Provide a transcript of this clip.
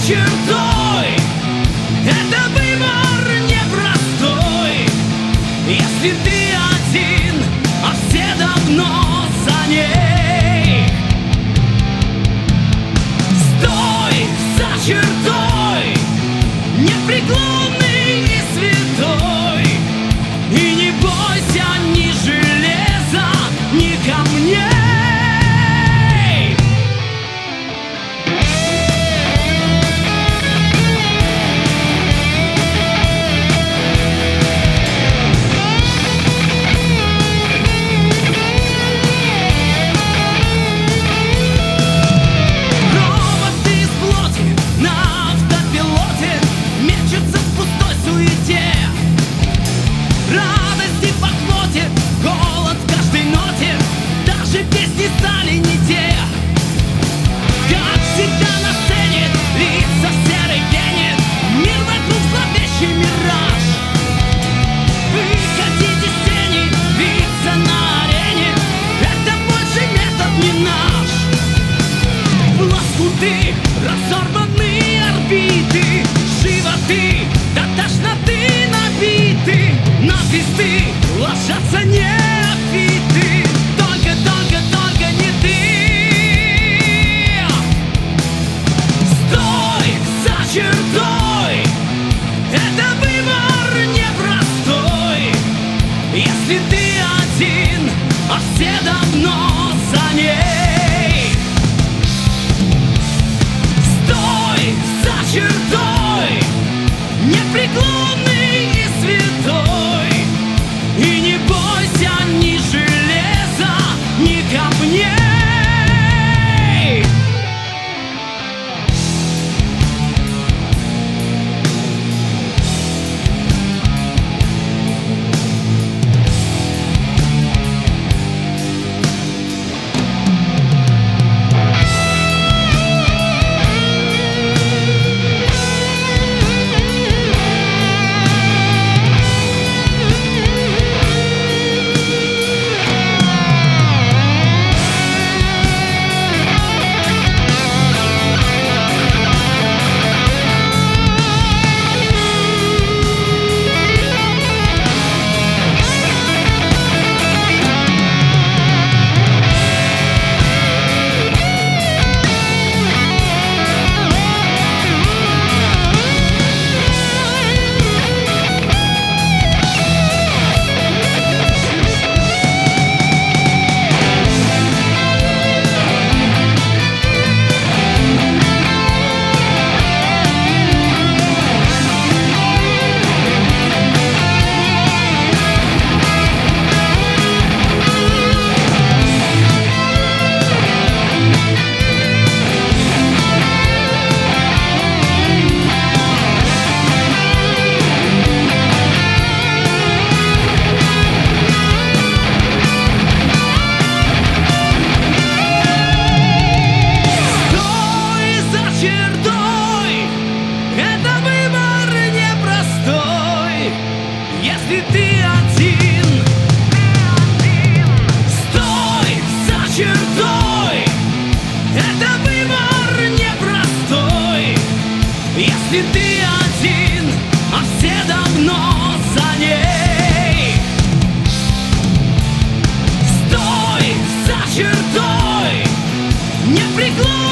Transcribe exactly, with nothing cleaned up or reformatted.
чертой. Это выбор непростой, если ты один, а все давно за ней. Стой за чертой, непреклонный и святой, и не бойся ни железа, ни камней. Песни стали не те, как всегда на сцене лица в серой пене, мир вокруг зловещий мираж. Выходить из тени, биться на арене, это больше метод не наш. В лоскуты разорваны орбиты, животы до тошноты набиты, на звезды ложатся неофиты. Чертой, это выбор непростой, если ты один, а все давно за ней. Стой за чертой, непреклонный и святой, и не бойся ни железа, ни камней. Если ты один, стой за чертой, это выбор непростой. Если ты один, а все давно за ней. Стой за чертой, непреклонный